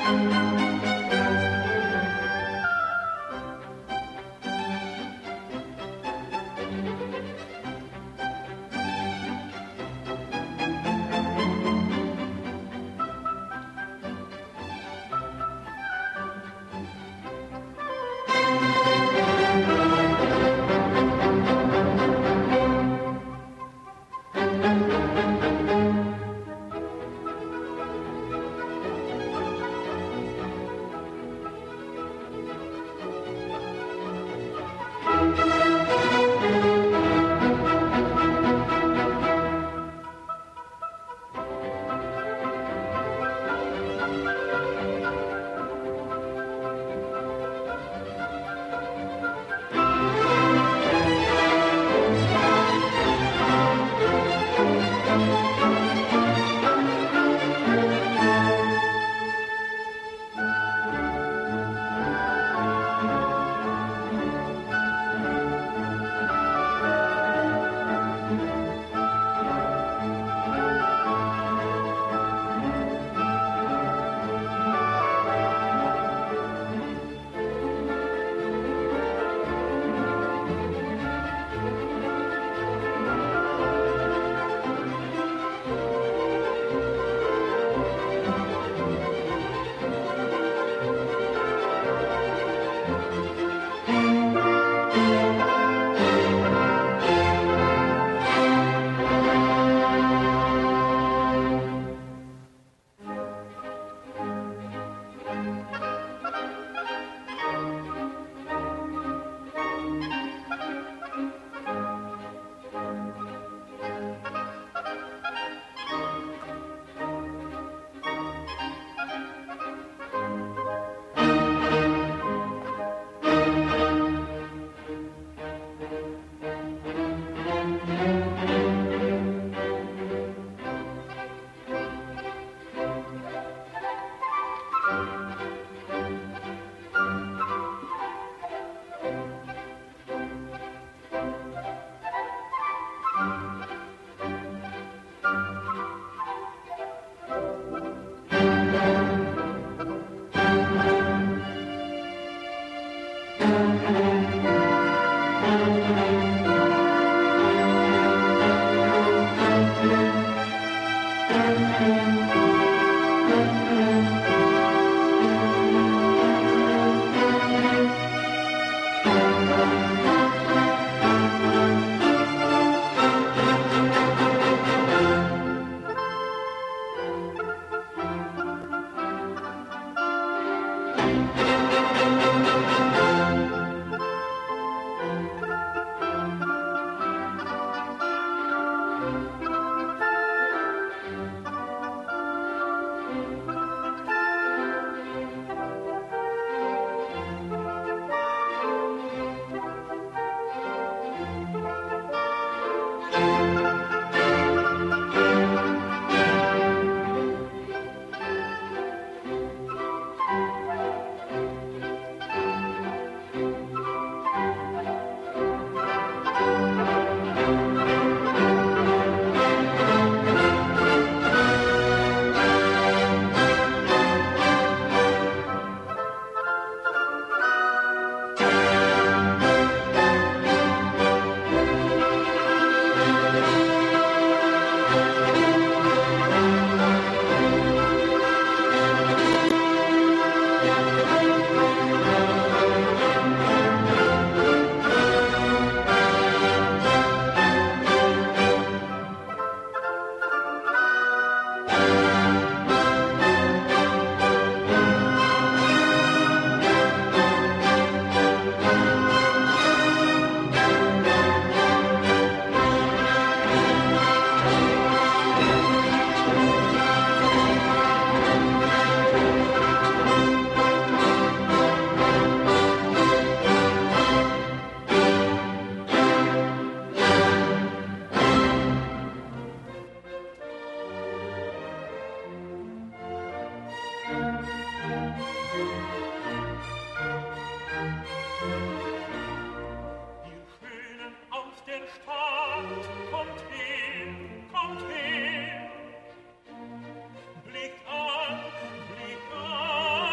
Blickt an,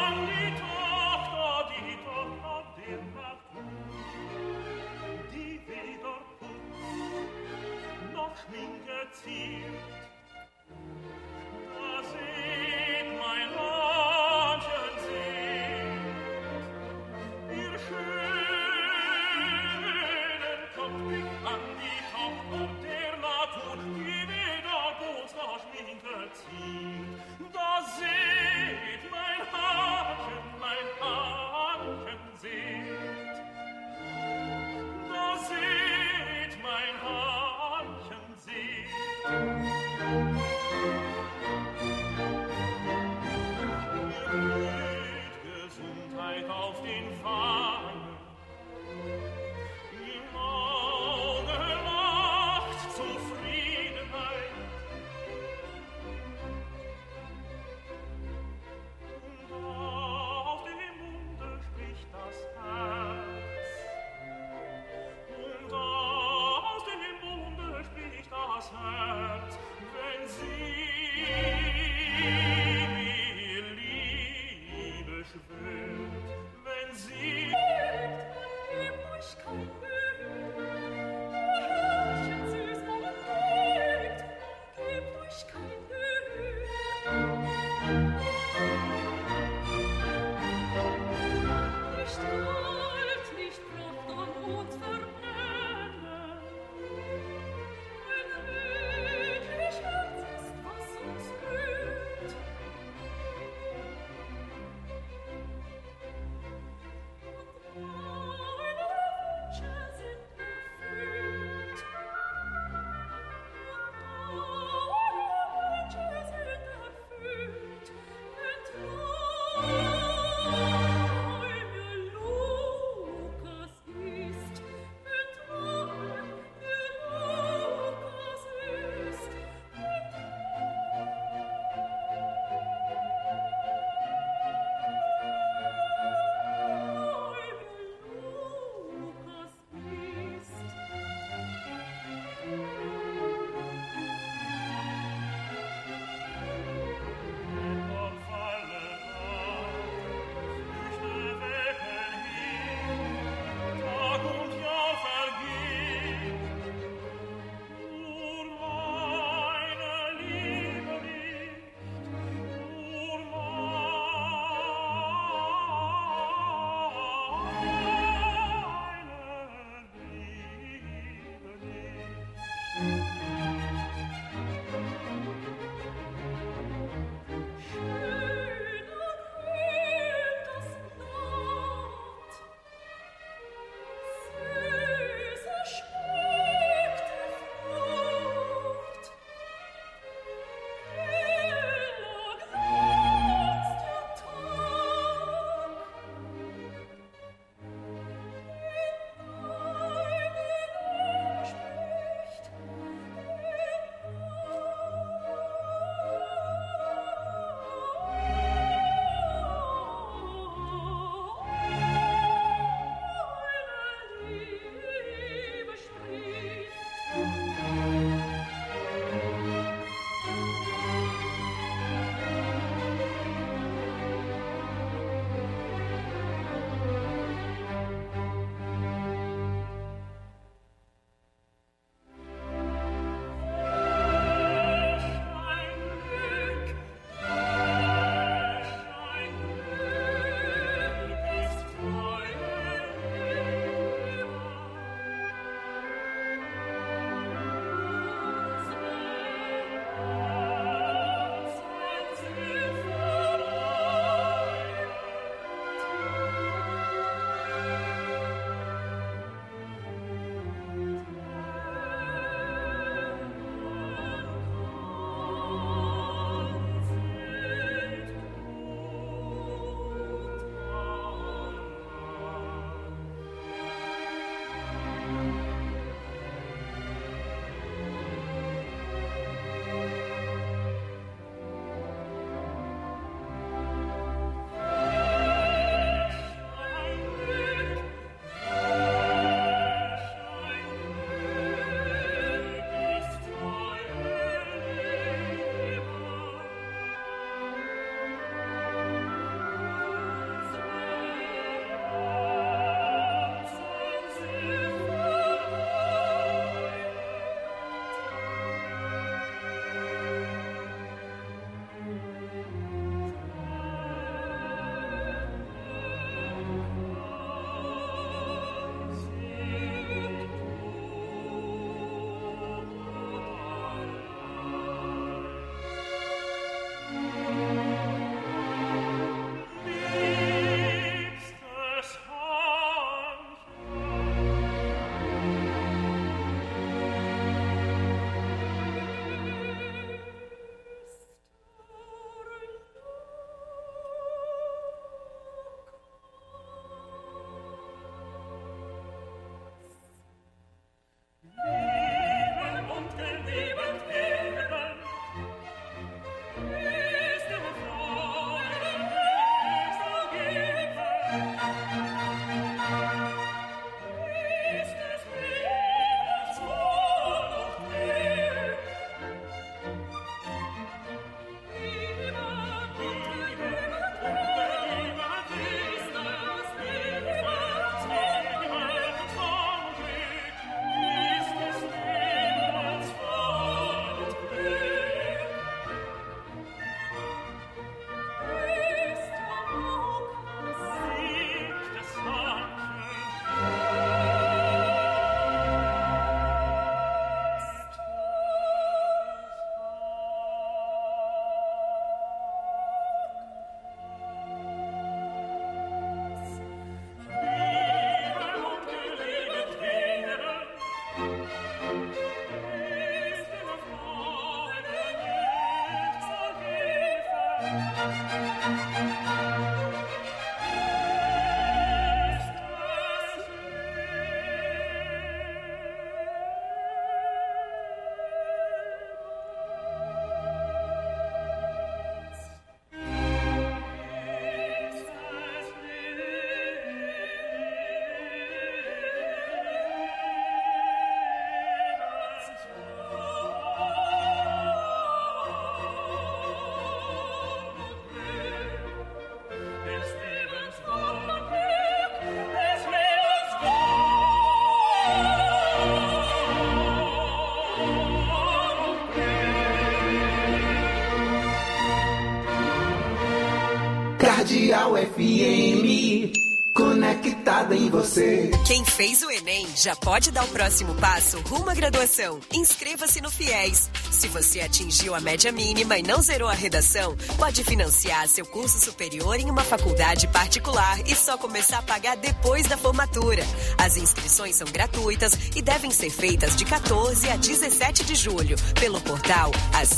Cardeal FM, conectada em você. Quem fez o Enem já pode dar o próximo passo rumo à graduação. Inscreva-se no FIES. Se você atingiu a média mínima e não zerou a redação, pode financiar seu curso superior em uma faculdade particular e só começar a pagar depois da formatura. As inscrições são gratuitas e devem ser feitas de 14 a 17 de julho pelo portal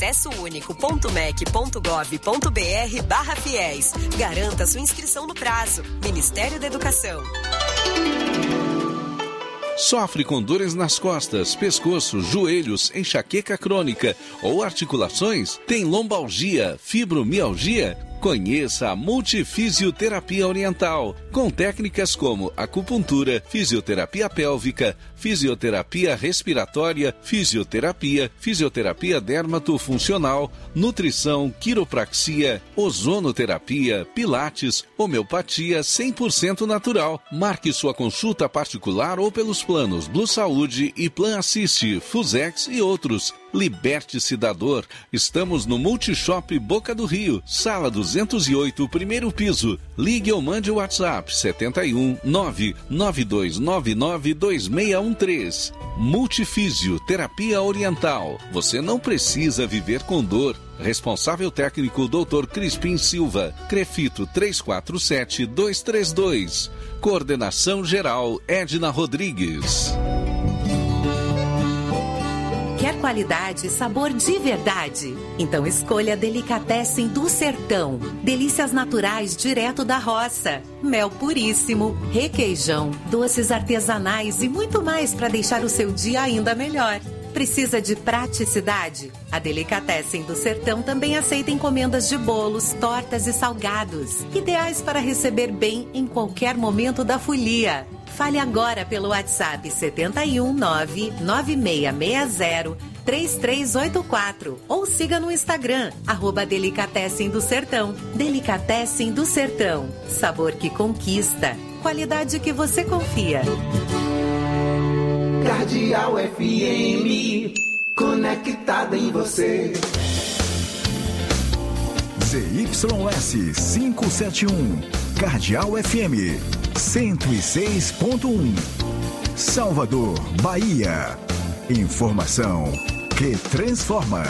acessounico.mec.gov.br/fies. Garanta sua inscrição no prazo. Ministério da Educação. Sofre com dores nas costas, pescoço, joelhos, enxaqueca crônica ou articulações? Tem lombalgia, fibromialgia? Conheça a Multifisioterapia Oriental, com técnicas como acupuntura, fisioterapia pélvica, fisioterapia respiratória, fisioterapia dermatofuncional, nutrição, quiropraxia, ozonoterapia, pilates, homeopatia 100% natural. Marque sua consulta particular ou pelos planos Blue Saúde e Plan Assist, Fusex e outros. Liberte-se da dor. Estamos no Multishop Boca do Rio, sala 208, primeiro piso. Ligue ou mande o WhatsApp 71 992992613. Multifísio Terapia Oriental. Você não precisa viver com dor. Responsável técnico Dr. Crispim Silva. Crefito 347232. Coordenação geral Edna Rodrigues. Quer qualidade e sabor de verdade? Então escolha Delicatessen do Sertão. Delícias naturais direto da roça. Mel puríssimo, requeijão, doces artesanais e muito mais para deixar o seu dia ainda melhor. Precisa de praticidade? A Delicatessen do Sertão também aceita encomendas de bolos, tortas e salgados. Ideais para receber bem em qualquer momento da folia. Fale agora pelo WhatsApp 71996603384 ou siga no Instagram, @Delicatessen do Sertão. Delicatessen do Sertão. Sabor que conquista. Qualidade que você confia. Cardeal FM, conectada em você. ZYS 571, Cardeal FM 106.1, Salvador, Bahia. Informação que transforma.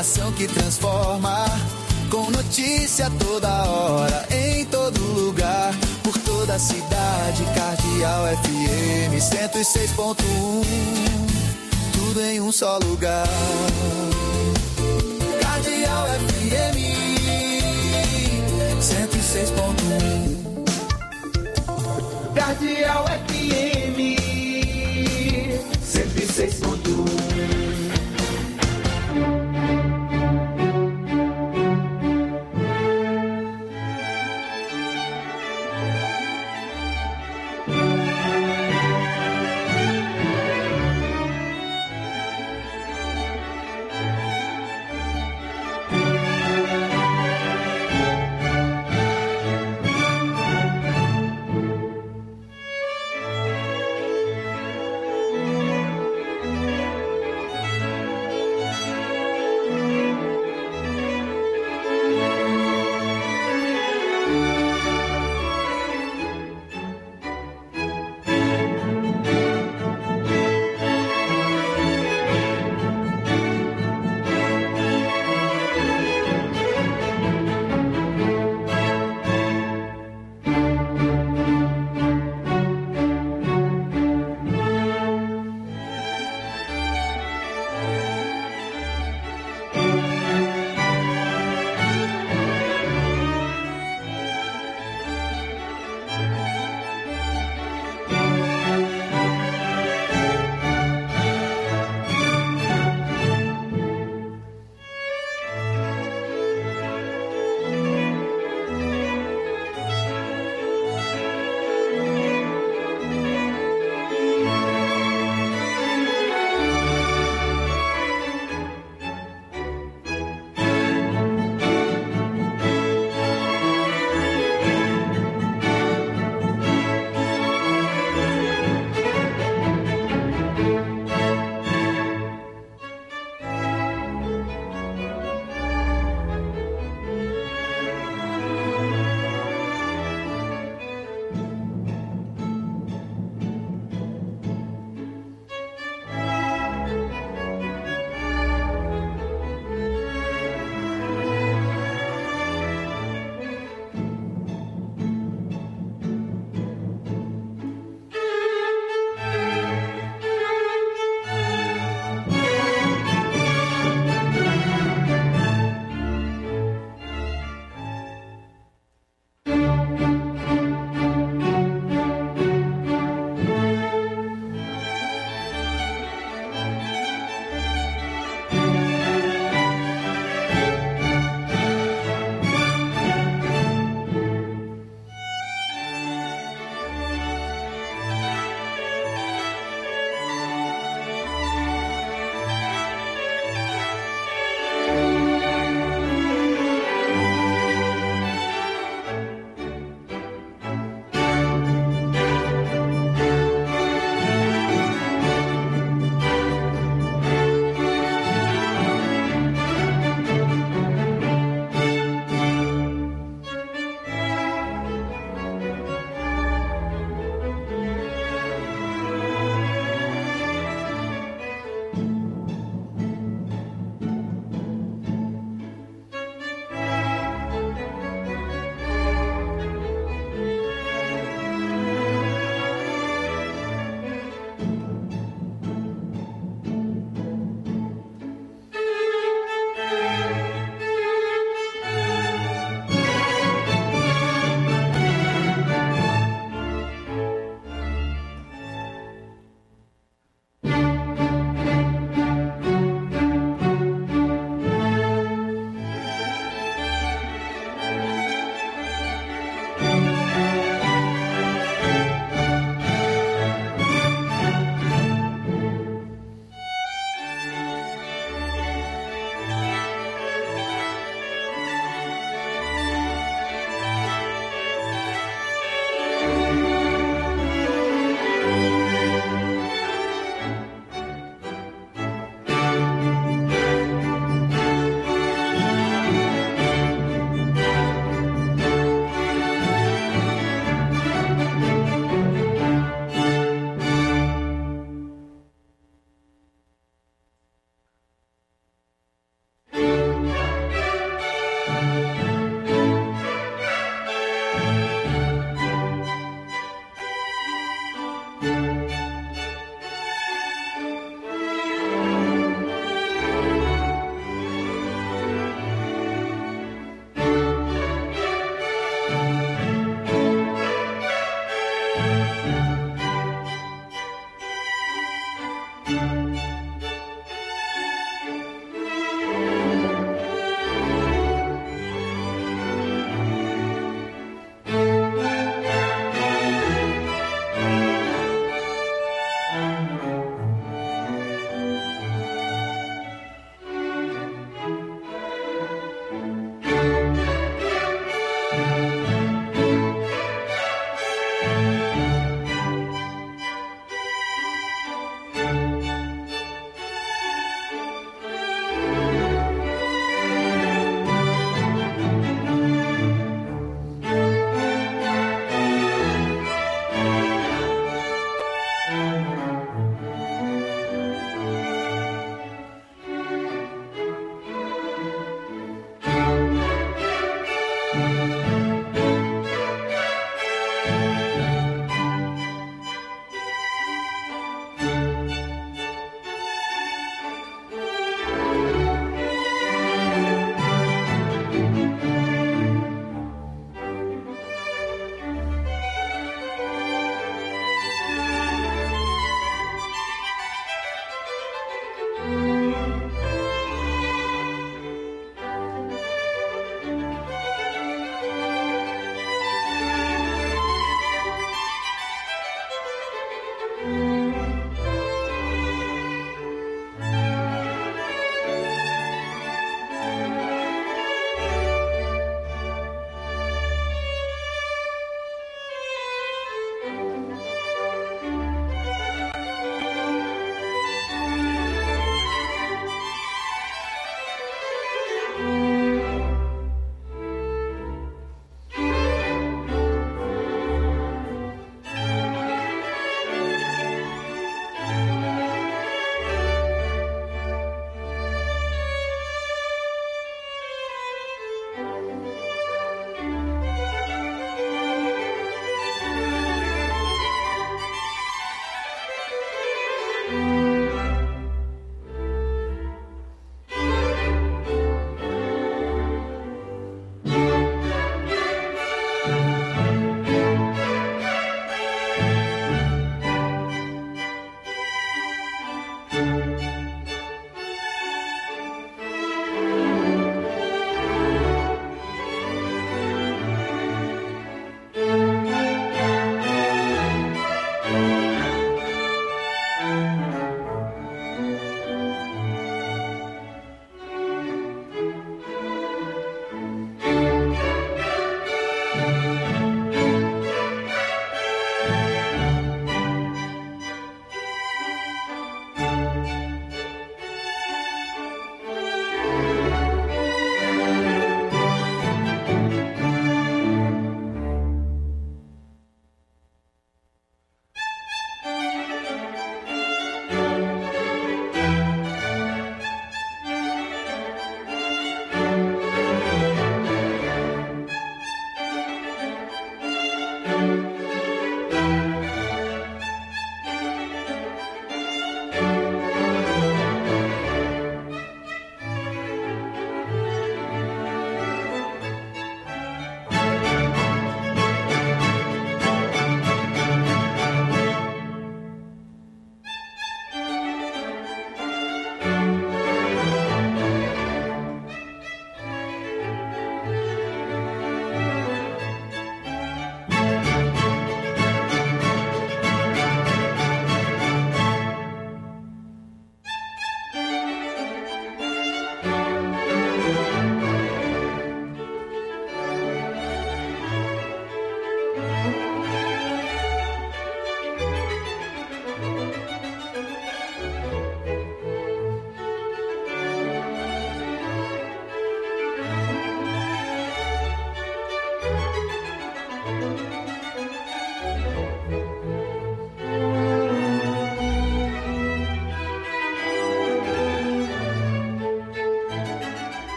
Informação que transforma, com notícia toda hora, em todo lugar, por toda a cidade. Cardeal FM 106.1, tudo em um só lugar. Cardeal FM 106.1. Cardeal FM 106.1.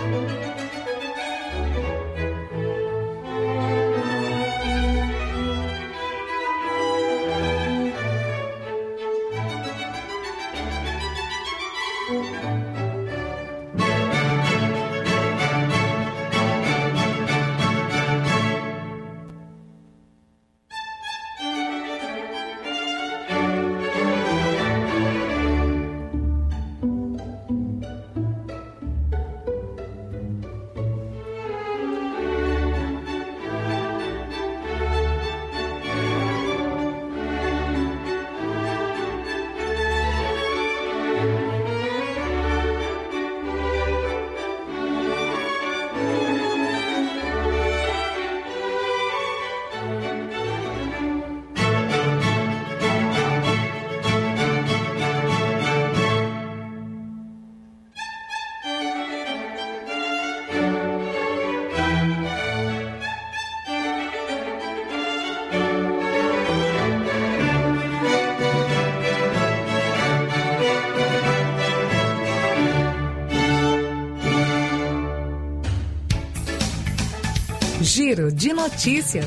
Giro de notícias.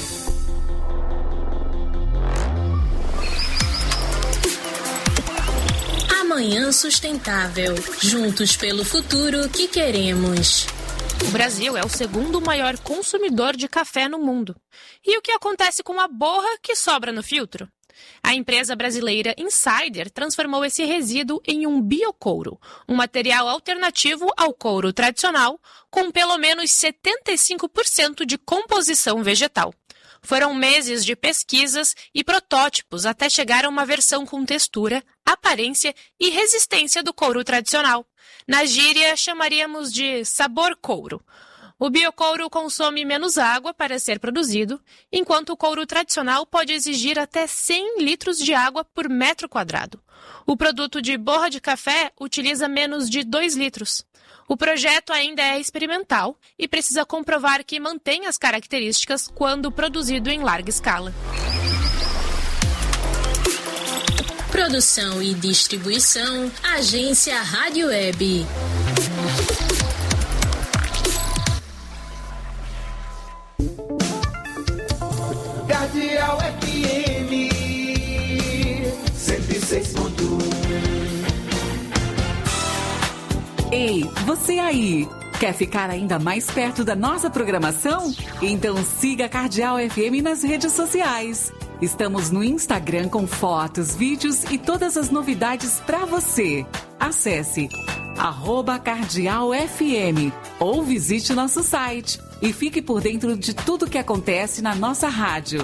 Amanhã Sustentável. Juntos pelo futuro que queremos. O Brasil é o segundo maior consumidor de café no mundo. E o que acontece com a borra que sobra no filtro? A empresa brasileira Insider transformou esse resíduo em um biocouro, um material alternativo ao couro tradicional, com pelo menos 75% de composição vegetal. Foram meses de pesquisas e protótipos até chegar a uma versão com textura, aparência e resistência do couro tradicional. Na gíria, chamaríamos de sabor couro. O biocouro consome menos água para ser produzido, enquanto o couro tradicional pode exigir até 100 litros de água por metro quadrado. O produto de borra de café utiliza menos de 2 litros. O projeto ainda é experimental e precisa comprovar que mantém as características quando produzido em larga escala. Produção e distribuição, Agência Rádio Web. Cardeal FM 106.1. Ei, você aí! Quer ficar ainda mais perto da nossa programação? Então siga a Cardeal FM nas redes sociais. Estamos no Instagram com fotos, vídeos e todas as novidades para você. Acesse @CardealFM ou visite nosso site e fique por dentro de tudo que acontece na nossa rádio.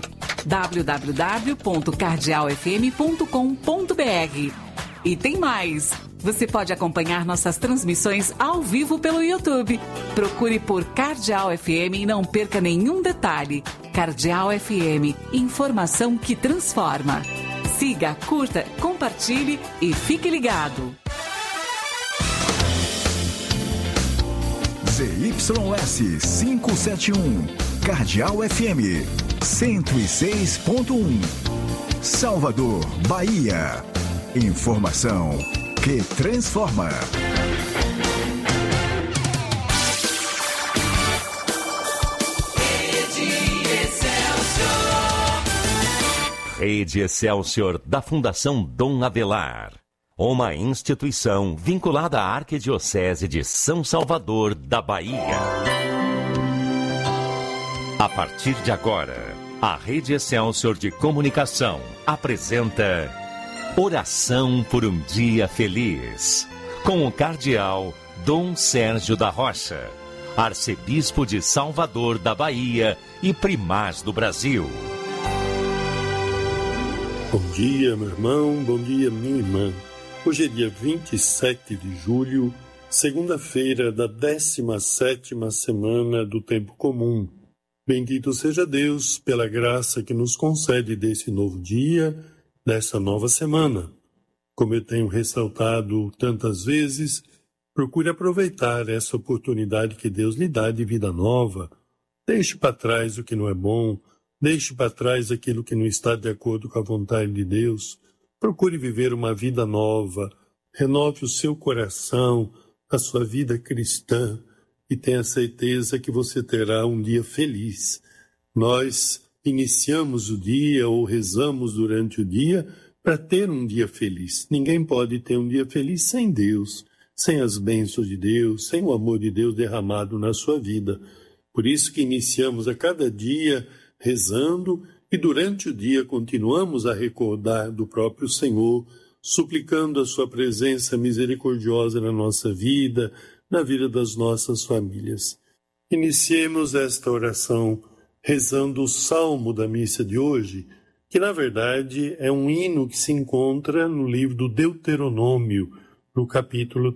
www.cardealfm.com.br. E tem mais! Você pode acompanhar nossas transmissões ao vivo pelo YouTube. Procure por Cardeal FM e não perca nenhum detalhe. Cardeal FM, informação que transforma. Siga, curta, compartilhe e fique ligado. ZYS 571, Cardeal FM 106.1, Salvador, Bahia. Informação que transforma. Rede Excelsior da Fundação Dom Abelar. Uma instituição vinculada à Arquidiocese de São Salvador da Bahia. A partir de agora, a Rede Excelsior de Comunicação apresenta Oração por um Dia Feliz, com o cardeal Dom Sérgio da Rocha, arcebispo de Salvador da Bahia e primaz do Brasil. Bom dia, meu irmão, bom dia, minha irmã. Hoje é dia 27 de julho, segunda-feira da 17ª semana do Tempo Comum. Bendito seja Deus pela graça que nos concede desse novo dia, dessa nova semana. Como eu tenho ressaltado tantas vezes, procure aproveitar essa oportunidade que Deus lhe dá de vida nova. Deixe para trás o que não é bom, deixe para trás aquilo que não está de acordo com a vontade de Deus. Procure viver uma vida nova, renove o seu coração, a sua vida cristã, e tenha certeza que você terá um dia feliz. Nós iniciamos o dia ou rezamos durante o dia para ter um dia feliz. Ninguém pode ter um dia feliz sem Deus, sem as bênçãos de Deus, sem o amor de Deus derramado na sua vida. Por isso que iniciamos a cada dia rezando e durante o dia continuamos a recordar do próprio Senhor, suplicando a sua presença misericordiosa na nossa vida, na vida das nossas famílias. Iniciemos esta oração rezando o salmo da missa de hoje, que na verdade é um hino que se encontra no livro do Deuteronômio, no capítulo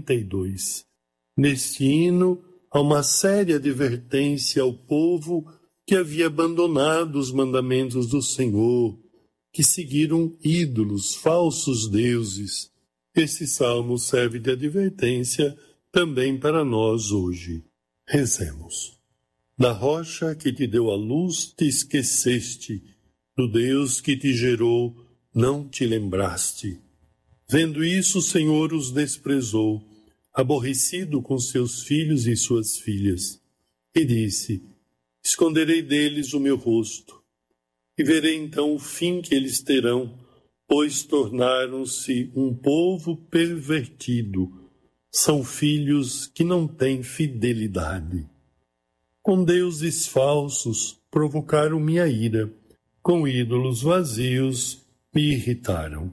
32. Neste hino há uma séria advertência ao povo que havia abandonado os mandamentos do Senhor, que seguiram ídolos, falsos deuses. Esse salmo serve de advertência também para nós hoje. Rezemos. Da rocha que te deu a luz te esqueceste, do Deus que te gerou não te lembraste. Vendo isso, o Senhor os desprezou, aborrecido com seus filhos e suas filhas, e disse: esconderei deles o meu rosto, e verei então o fim que eles terão, pois tornaram-se um povo pervertido, são filhos que não têm fidelidade. Com deuses falsos provocaram minha ira, com ídolos vazios me irritaram.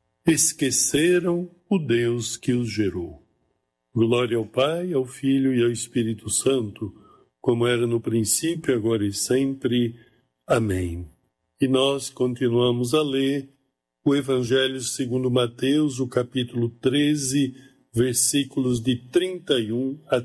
Esqueceram o Deus que os gerou. Glória ao Pai, ao Filho e ao Espírito Santo, como era no princípio, agora e sempre. Amém. E nós continuamos a ler o Evangelho segundo Mateus, o capítulo 13, versículos de 31 a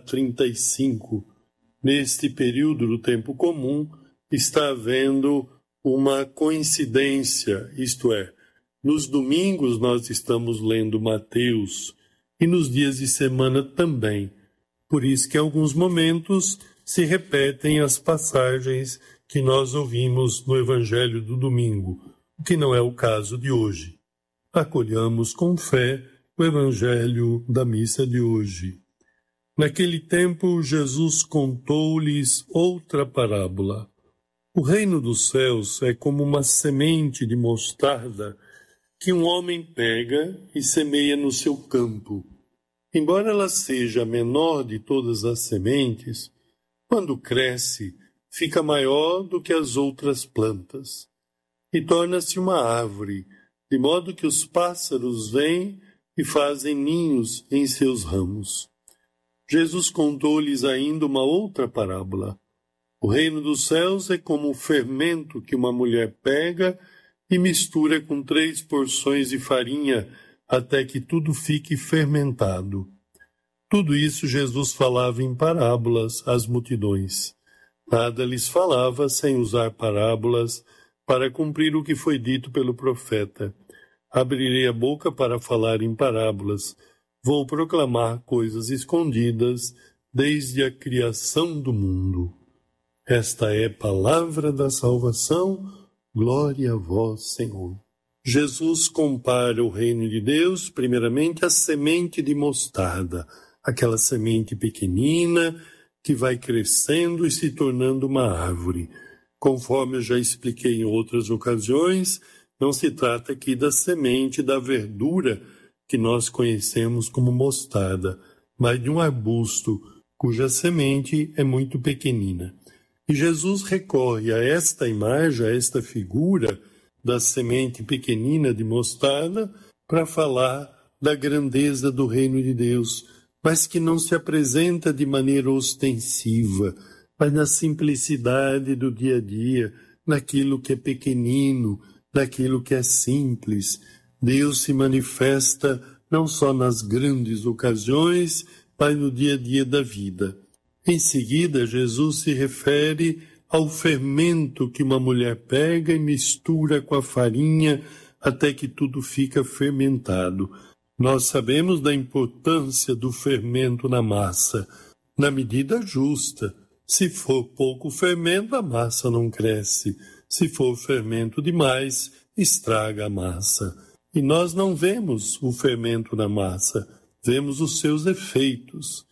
35. Neste período do tempo comum, está havendo uma coincidência, isto é, nos domingos nós estamos lendo Mateus e nos dias de semana também. Por isso que em alguns momentos se repetem as passagens que nós ouvimos no Evangelho do domingo, o que não é o caso de hoje. Acolhamos com fé o Evangelho da missa de hoje. Naquele tempo, Jesus contou-lhes outra parábola. O reino dos céus é como uma semente de mostarda que um homem pega e semeia no seu campo. Embora ela seja a menor de todas as sementes, quando cresce, fica maior do que as outras plantas e torna-se uma árvore, de modo que os pássaros vêm e fazem ninhos em seus ramos. Jesus contou-lhes ainda uma outra parábola. O reino dos céus é como o fermento que uma mulher pega e mistura com 3 porções de farinha até que tudo fique fermentado. Tudo isso Jesus falava em parábolas às multidões. Nada lhes falava sem usar parábolas para cumprir o que foi dito pelo profeta. Abrirei a boca para falar em parábolas. Vou proclamar coisas escondidas desde a criação do mundo. Esta é a palavra da salvação. Glória a vós, Senhor. Jesus compara o reino de Deus, primeiramente, à semente de mostarda, aquela semente pequenina que vai crescendo e se tornando uma árvore. Conforme eu já expliquei em outras ocasiões, não se trata aqui da semente da verdura que nós conhecemos como mostarda, mas de um arbusto cuja semente é muito pequenina. E Jesus recorre a esta imagem, a esta figura da semente pequenina de mostarda para falar da grandeza do reino de Deus, mas que não se apresenta de maneira ostensiva, mas na simplicidade do dia a dia, naquilo que é pequenino, naquilo que é simples. Deus se manifesta não só nas grandes ocasiões, mas no dia a dia da vida. Em seguida, Jesus se refere ao fermento que uma mulher pega e mistura com a farinha até que tudo fica fermentado. Nós sabemos da importância do fermento na massa, na medida justa. Se for pouco fermento, a massa não cresce. Se for fermento demais, estraga a massa. E nós não vemos o fermento na massa, vemos os seus efeitos.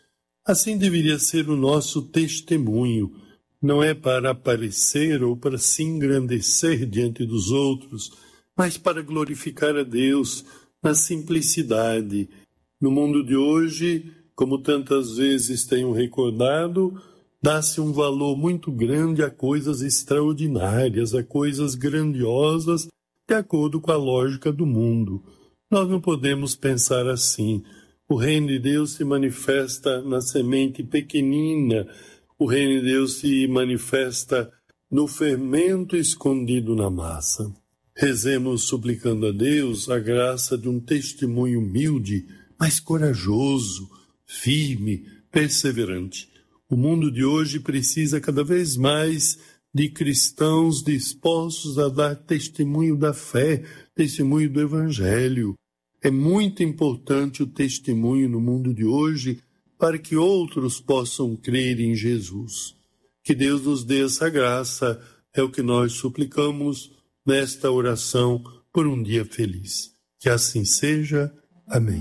Assim deveria ser o nosso testemunho. Não é para aparecer ou para se engrandecer diante dos outros, mas para glorificar a Deus na simplicidade. No mundo de hoje, como tantas vezes tenho recordado, dá-se um valor muito grande a coisas extraordinárias, a coisas grandiosas, de acordo com a lógica do mundo. Nós não podemos pensar assim. O reino de Deus se manifesta na semente pequenina, o reino de Deus se manifesta no fermento escondido na massa. Rezemos suplicando a Deus a graça de um testemunho humilde, mas corajoso, firme, perseverante. O mundo de hoje precisa cada vez mais de cristãos dispostos a dar testemunho da fé, testemunho do Evangelho. É muito importante o testemunho no mundo de hoje para que outros possam crer em Jesus. Que Deus nos dê essa graça, é o que nós suplicamos nesta oração por um dia feliz. Que assim seja. Amém.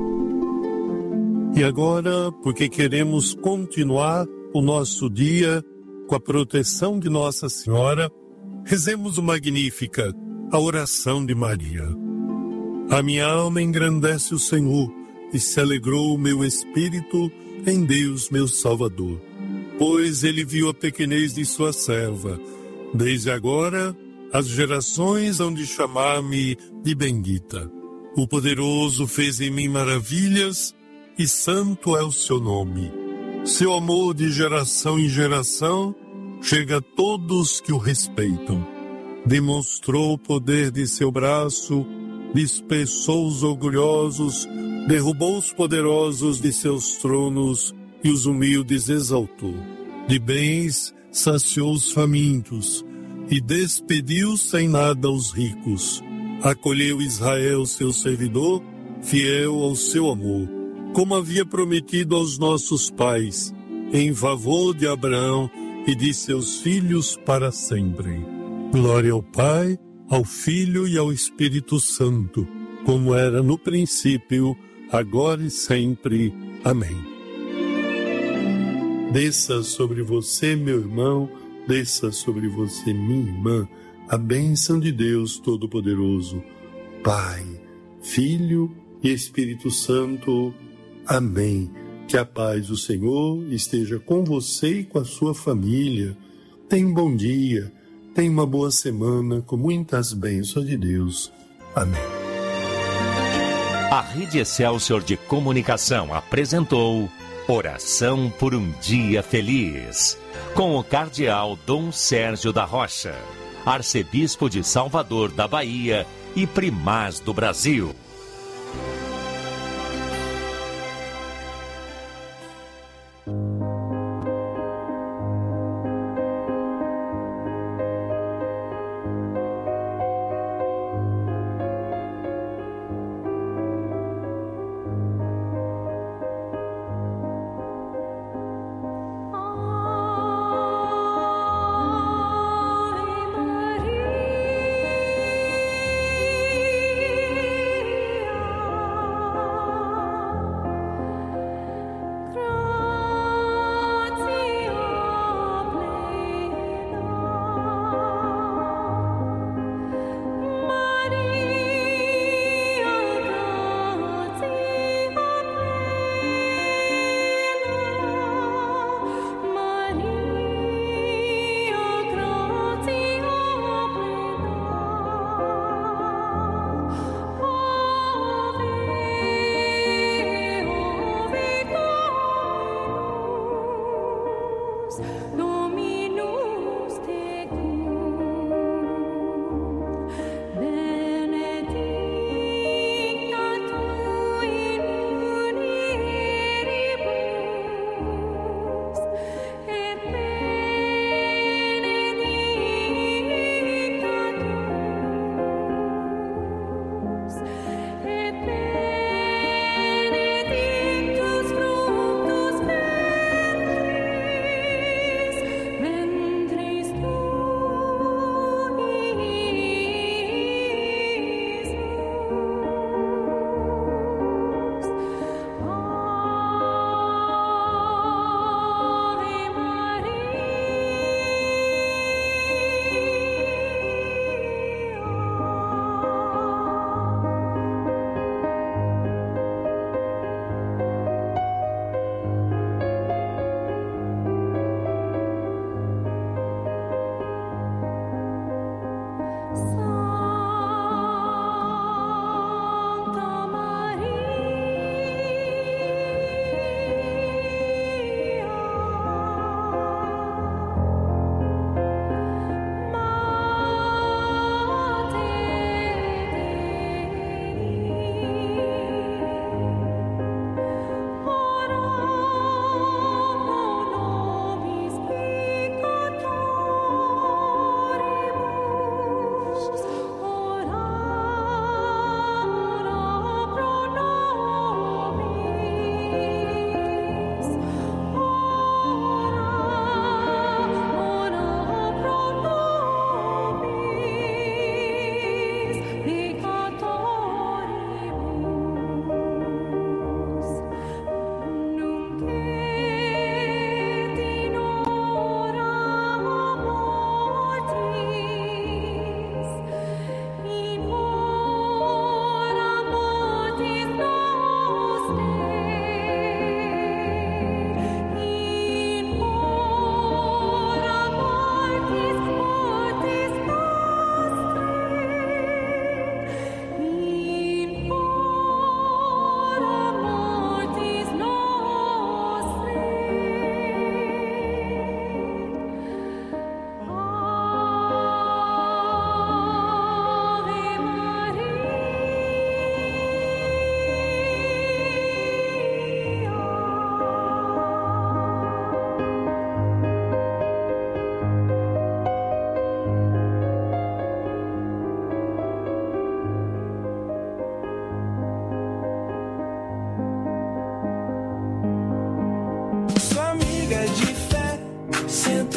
E agora, porque queremos continuar o nosso dia com a proteção de Nossa Senhora, rezemos o Magnífica, a oração de Maria. A minha alma engrandece o Senhor, e se alegrou o meu espírito em Deus, meu Salvador. Pois ele viu a pequenez de sua serva. Desde agora, as gerações hão de chamar-me de bendita. O poderoso fez em mim maravilhas, e santo é o seu nome. Seu amor de geração em geração chega a todos que o respeitam. Demonstrou o poder de seu braço, dispersou os orgulhosos, derrubou os poderosos de seus tronos e os humildes exaltou. De bens saciou os famintos e despediu sem nada os ricos. Acolheu Israel, seu servidor, fiel ao seu amor, como havia prometido aos nossos pais, em favor de Abraão e de seus filhos para sempre. Glória ao Pai, ao Filho e ao Espírito Santo, como era no princípio, agora e sempre. Amém. Desça sobre você, meu irmão, desça sobre você, minha irmã, a bênção de Deus Todo-Poderoso, Pai, Filho e Espírito Santo. Amém. Que a paz do Senhor esteja com você e com a sua família. Tenha um bom dia, tenha uma boa semana com muitas bênçãos de Deus. Amém. A Rede Excelsior de Comunicação apresentou Oração por um Dia Feliz, com o cardeal Dom Sérgio da Rocha, arcebispo de Salvador da Bahia e primaz do Brasil.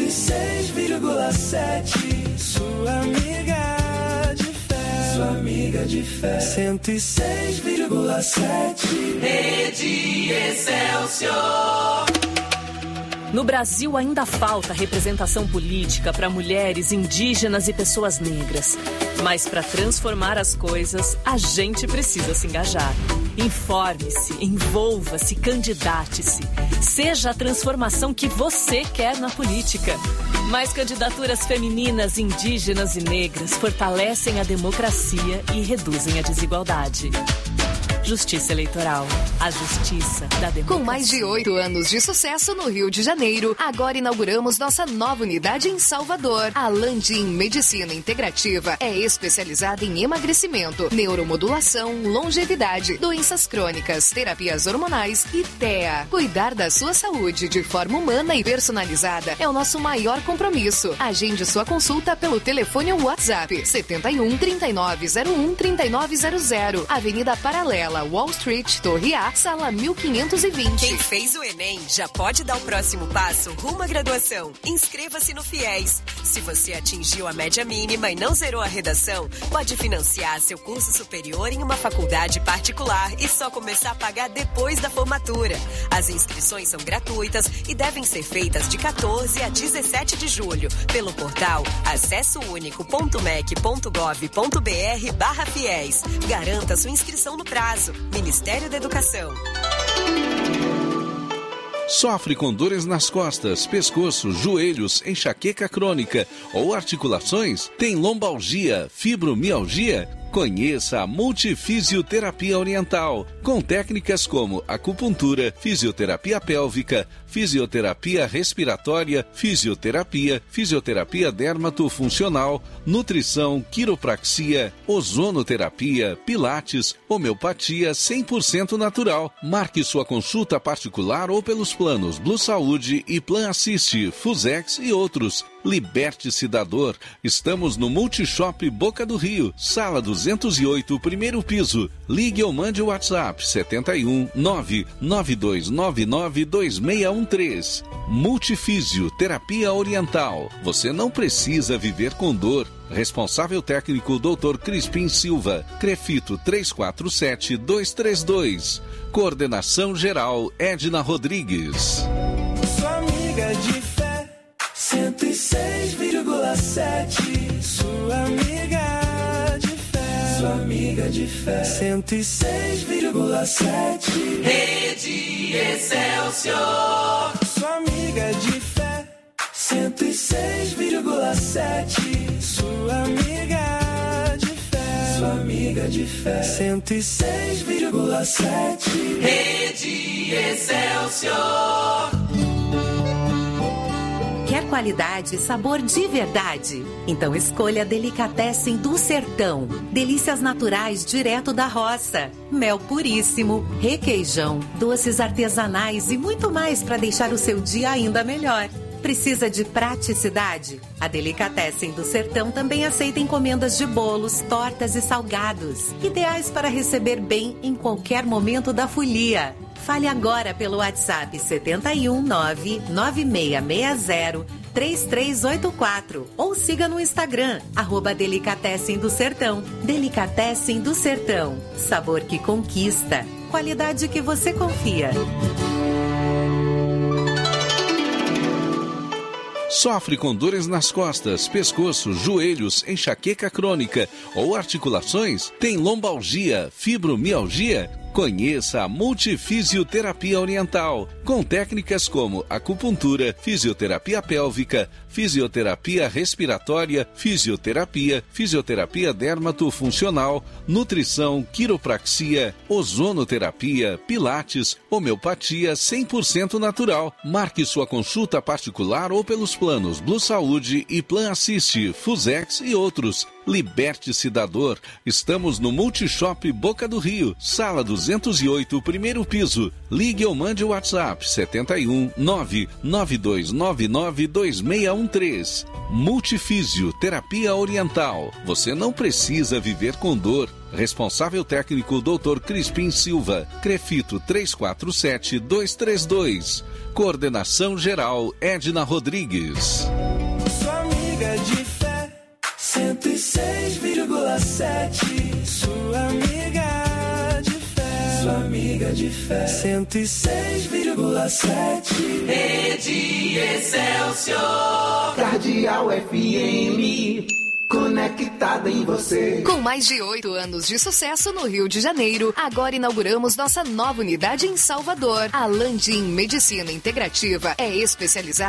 106,7. Sua amiga de fé. Sua amiga de fé. 106,7. Rede Excelsior. No Brasil ainda falta representação política para mulheres, indígenas e pessoas negras. Mas para transformar as coisas, a gente precisa se engajar. Informe-se, envolva-se, candidate-se. Seja a transformação que você quer na política. Mais candidaturas femininas, indígenas e negras fortalecem a democracia e reduzem a desigualdade. Justiça Eleitoral. A justiça da democracia. Com mais de 8 anos de sucesso no Rio de Janeiro, agora inauguramos nossa nova unidade em Salvador. A Landim Medicina Integrativa é especializada em emagrecimento, neuromodulação, longevidade, doenças crônicas, terapias hormonais e TEA. Cuidar da sua saúde de forma humana e personalizada é o nosso maior compromisso. Agende sua consulta pelo telefone ou WhatsApp 71 3901 3900, Avenida Paralela, Wall Street, Torre A, sala 1520. Quem fez o Enem já pode dar o próximo passo rumo à graduação. Inscreva-se no FIES. Se você atingiu a média mínima e não zerou a redação, pode financiar seu curso superior em uma faculdade particular e só começar a pagar depois da formatura. As inscrições são gratuitas e devem ser feitas de 14 a 17 de julho pelo portal acessounico.mec.gov.br/FIES. Garanta sua inscrição no prazo. Ministério da Educação. Sofre com dores nas costas, pescoço, joelhos, enxaqueca crônica ou articulações? Tem lombalgia, fibromialgia? Conheça a Multifisioterapia Oriental, com técnicas como acupuntura, fisioterapia pélvica, fisioterapia respiratória, fisioterapia dermatofuncional, nutrição, quiropraxia, ozonoterapia, pilates, homeopatia 100% natural. Marque sua consulta particular ou pelos planos Blue Saúde e Plan Assist, Fusex e outros. Liberte-se da dor. Estamos no Multishop Boca do Rio, sala 208, primeiro piso. Ligue ou mande o WhatsApp 71 99299 2613. Multifísio Terapia Oriental. Você não precisa viver com dor. Responsável técnico Dr. Crispim Silva. Crefito 347232. Coordenação geral Edna Rodrigues. Sua amiga de fé, 106,7. Sua amiga de fé. Sua amiga de fé. 106,7. Rede Excelsior. Sua amiga de fé. 106,7. Sua amiga de fé. Sua amiga de fé. 106,7. Rede Excelsior. Quer qualidade e sabor de verdade? Então escolha Delicatessen do Sertão. Delícias naturais direto da roça. Mel puríssimo, requeijão, doces artesanais e muito mais para deixar o seu dia ainda melhor. Precisa de praticidade? A Delicatessen do Sertão também aceita encomendas de bolos, tortas e salgados. Ideais para receber bem em qualquer momento da folia. Fale agora pelo WhatsApp 71 99660 3384 ou siga no Instagram @Delicatessen do Sertão. Delicatessen do Sertão, sabor que conquista, qualidade que você confia. Sofre com dores nas costas, pescoço, joelhos, enxaqueca crônica ou articulações? Tem lombalgia, fibromialgia? Conheça a Multifisioterapia Oriental, com técnicas como acupuntura, fisioterapia pélvica, fisioterapia respiratória, fisioterapia dermatofuncional, nutrição, quiropraxia, ozonoterapia, pilates, homeopatia 100% natural. Marque sua consulta particular ou pelos planos Blue Saúde e Plan Assist, Fusex e outros. Liberte-se da dor. Estamos no Multishop Boca do Rio, sala 208, primeiro piso. Ligue ou mande o WhatsApp 71 99299 2613. Multifísio Terapia Oriental. Você não precisa viver com dor. Responsável técnico Dr. Crispim Silva. Crefito 347232. Coordenação geral Edna Rodrigues. Sua amiga de fé, 106,7. Sua amiga de fé, sua amiga de fé, 106,7. Rede Excelsior, Cardeal FM. Conectada em você. Com mais de 8 anos de sucesso no Rio de Janeiro, agora inauguramos nossa nova unidade em Salvador. A Landim Medicina Integrativa é especializada